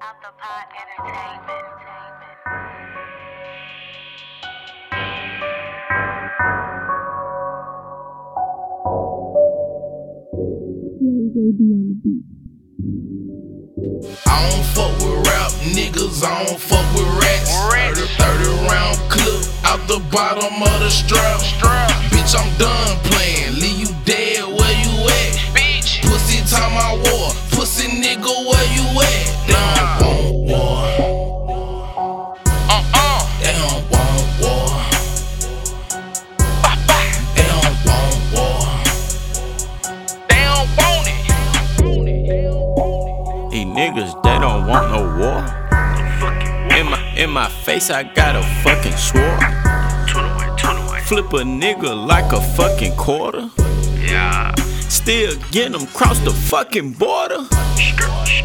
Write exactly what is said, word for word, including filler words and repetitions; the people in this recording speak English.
Out the Pot Entertainment. I don't fuck with rap niggas, I don't fuck with rats. thirty, thirty round clip out the bottom of the strap. Bitch, I'm done playing, leave you dead where you at. Bitch, pussy time I war, pussy nigga where you at. They don't want war. Uh-uh. They don't want war. They don't want war. They don't want it. These niggas, they don't want no war. In my, in my face, I got a fucking sword. Flip a nigga like a fucking quarter. Yeah. Still getting them cross the fucking border.